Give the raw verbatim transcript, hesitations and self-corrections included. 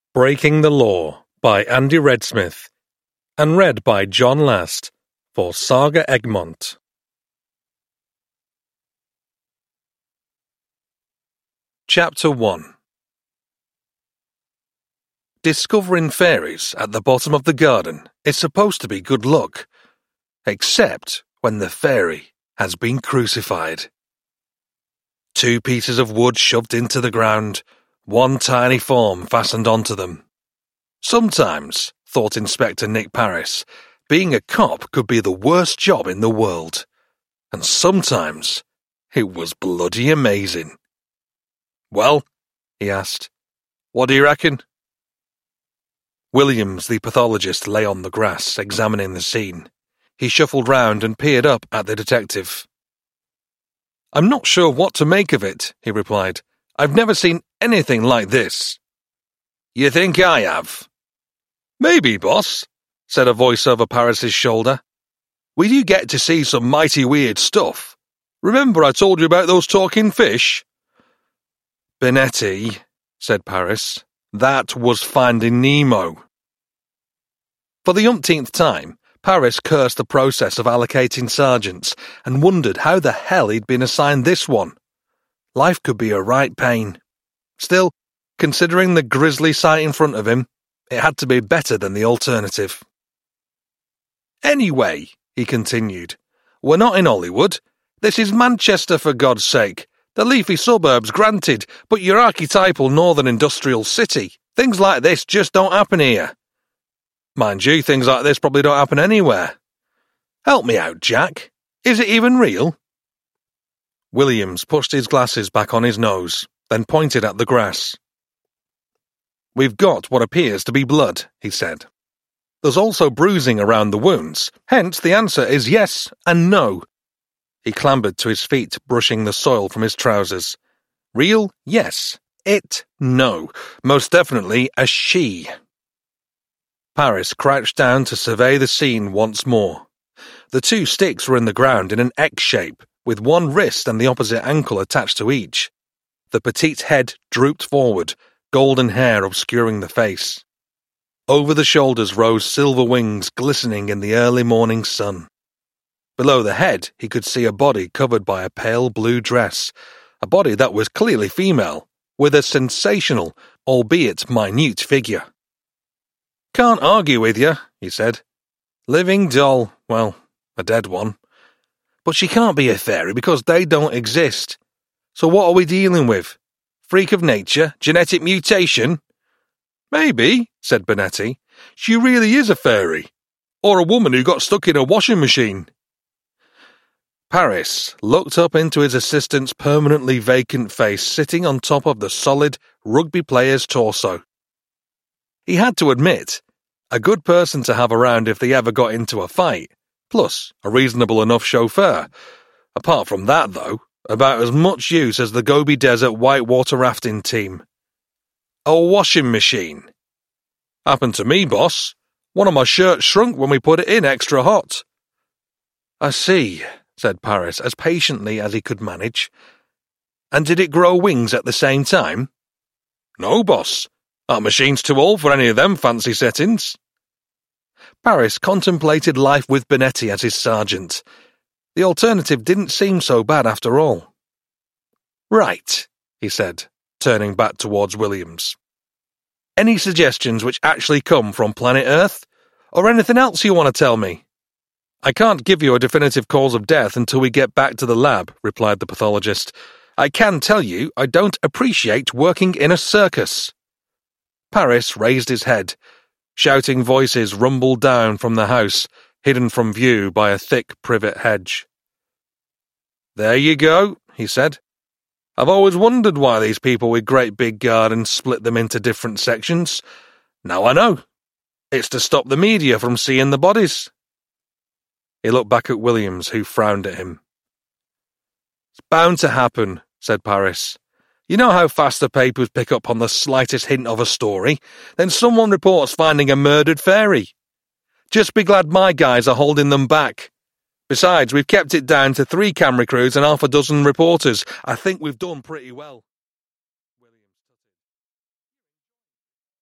Breaking the Law by Andy Redsmith and read by John Last for Saga Egmont. Chapter one. Discovering fairies at the bottom of the garden is supposed to be good luck, except when the fairy has been crucified. Two pieces of wood shoved into the ground, one tiny form fastened onto them. Sometimes, thought Inspector Nick Parris, being a cop could be the worst job in the world. And sometimes, it was bloody amazing. "Well," he asked, "what do you reckon?" Williams, the pathologist, lay on the grass, examining the scene. He shuffled round and peered up at the detective. "I'm not sure what to make of it," he replied. "I've never seen anything like this." "You think I have?" "Maybe, boss," said a voice over Parris's shoulder. "We do get to see some mighty weird stuff. Remember I told you about those talking fish?" "Benetti," said Parris. "That was Finding Nemo." For the umpteenth time, Parris cursed the process of allocating sergeants and wondered how the hell he'd been assigned this one. Life could be a right pain. Still, considering the grisly sight in front of him, it had to be better than the alternative. "Anyway," he continued, "we're not in Hollywood. This is Manchester, for God's sake. The leafy suburbs, granted, but your archetypal northern industrial city. Things like this just don't happen here. Mind you, things like this probably don't happen anywhere. Help me out, Jack. Is it even real?" Williams pushed his glasses back on his nose, then pointed at the grass. "We've got what appears to be blood," he said. "There's also bruising around the wounds, hence the answer is yes and no." He clambered to his feet, brushing the soil from his trousers. "Real? Yes. It? No. Most definitely a she." Parris crouched down to survey the scene once more. The two sticks were in the ground in an X shape, with one wrist and the opposite ankle attached to each. The petite head drooped forward, golden hair obscuring the face. Over the shoulders rose silver wings glistening in the early morning sun. Below the head he could see a body covered by a pale blue dress, a body that was clearly female, with a sensational, albeit minute figure. "Can't argue with you," he said. "Living doll, well, a dead one. But she can't be a fairy because they don't exist. So what are we dealing with? Freak of nature? Genetic mutation?" "Maybe," said Benetti. "She really is a fairy. Or a woman who got stuck in a washing machine." Parris looked up into his assistant's permanently vacant face sitting on top of the solid rugby player's torso. He had to admit, a good person to have around if they ever got into a fight, plus a reasonable enough chauffeur. Apart from that, though, about as much use as the Gobi Desert whitewater rafting team. A washing machine. "Happened to me, boss. One of my shirts shrunk when we put it in extra hot." "I see," said Parris as patiently as he could manage. "And did it grow wings at the same time?" "No, boss. That machine's too old for any of them fancy settings." Parris contemplated life with Benetti as his sergeant. The alternative didn't seem so bad after all. "Right," he said, turning back towards Williams. "Any suggestions which actually come from planet Earth? Or anything else you want to tell me?" "I can't give you a definitive cause of death until we get back to the lab," replied the pathologist. "I can tell you I don't appreciate working in a circus." Parris raised his head. Shouting voices rumbled down from the house, hidden from view by a thick privet hedge. "There you go," he said. "I've always wondered why these people with great big gardens split them into different sections. Now I know. It's to stop the media from seeing the bodies." He looked back at Williams, who frowned at him. "It's bound to happen," said Parris. "You know how fast the papers pick up on the slightest hint of a story? Then someone reports finding a murdered fairy. Just be glad my guys are holding them back. Besides, we've kept it down to three camera crews and half a dozen reporters. I think we've done pretty well."